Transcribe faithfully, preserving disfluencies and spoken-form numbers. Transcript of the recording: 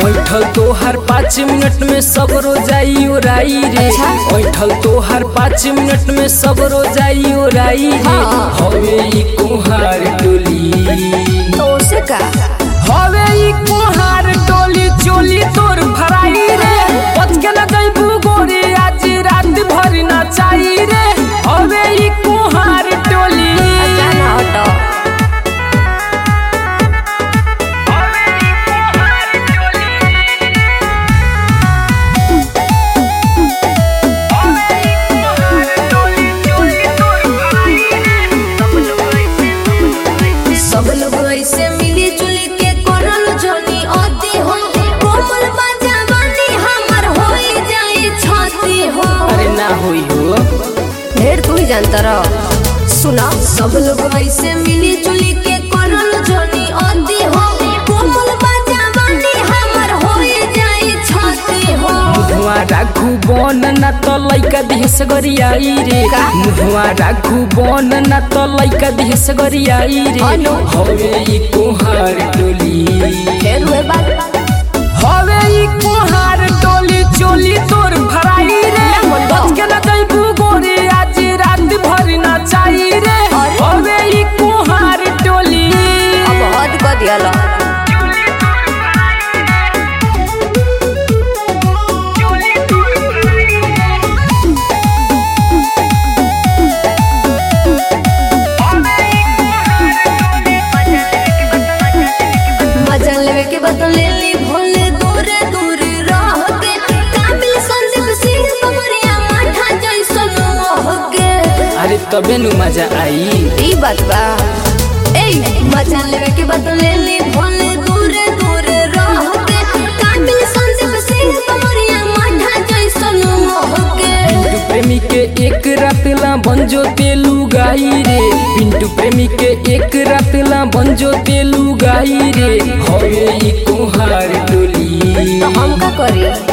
बैठल तो हर पाँच मिनट में सब रोजाई ओराई रे। बैठल तो हर पाँच मिनट में सब रोजाई ओराई रे। हवे ई कुहार टोली तो से का हवे ई कुहार टोली चोली तोर भराई रे। बच के न जइबू गोरी आज रात भर नचाई रे। हवे ई कुहार टोली जाना हटो सब लोग ऐसे मिली जुली के करल जनी अति हो। कोमल बाजावानी हमर होई जाई छाती हो। अरे ना होई हो ढेर तू ही जानता रह। सुना सब लोग ऐसे मिली जुली के करल जनी अति हो। कोमल बाजावानी हमर होई जाई छाती हो। मुहवा राखू बन न तो लइका दिहस गरियाई रे। मुहवा राखू बन न तो लइका दिहस गरियाई रे। हवे ई कुहार टोली ढेर हुए बात हवे ई कुहार टोली चोली तोर भराई रे। बच के न जइबू गोरी आज रात भर नचाई रे। हवे ई कुहार टोली अब हद कर दियाला। मजा लेवे के बदल ले ली भोले दूर दूर रह के। काबिल संदीप सिंह कमरिया माठा जैसन मोह के। अरे तबे नु मजा आई। ई बात बा ए मजा लेवे के बदल ले ली भोले दूर दूर रह के। काबिल संदीप सिंह कमरिया माठा जैसन मोह के। पिंटू प्रेमी के एक रात ला बंजो तेलू गाई रे। पिंटू प्रेमी के एक रात ला बंजो तेलू गाई रे। हवे ई कुहार टोली तो हम का करी।